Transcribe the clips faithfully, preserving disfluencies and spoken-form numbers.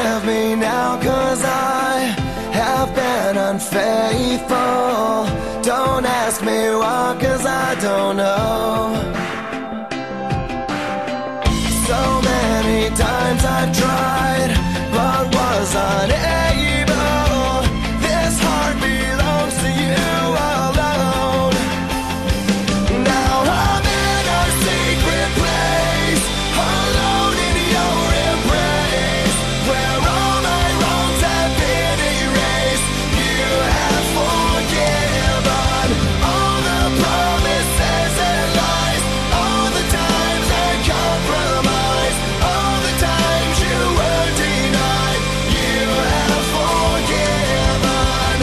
Forgive me now, 'cause I have been unfaithful. Don't ask me why, 'cause I don't know. So many times I've tried, but was unable. This heart belongs to you alone. Now I'm in our secret place, alone in your embrace, where all my wrongs have been erased. You have forgiven all the promises and lies, all the times I compromised, all the times you were denied. You have forgiven.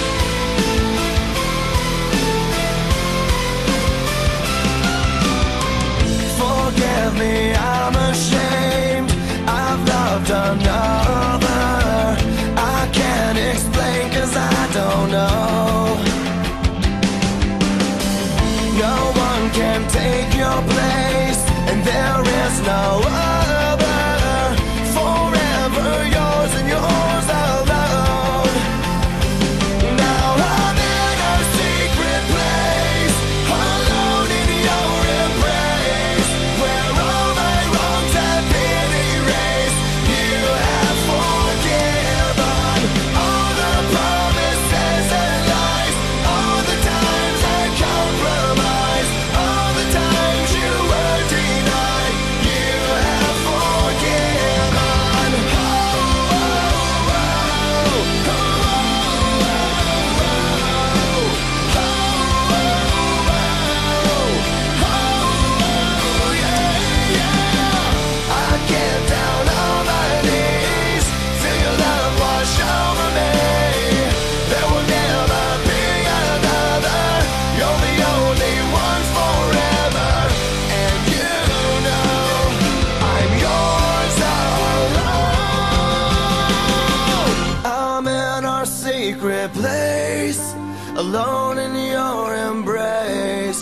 Forgive me, I'm ashamed. I've loved another. I can't explain, 'cause I don't know. No one can take your place, and there is no other. Forever yours and yours alone. Now I'm in a secret place, alone in your embrace, where all my wrongs have been erased. You have forgiven all the promises and lies, all the times I compromised, all the times you were denied. You have forgiven. Oh, oh, oh, oh, oh, oh, oh, oh, yeah, yeah. I get down on my knees, feel your love wash over me. There will never be another. You're the only one forever, and you know I'm yours alone. I'm in our secret place, alone in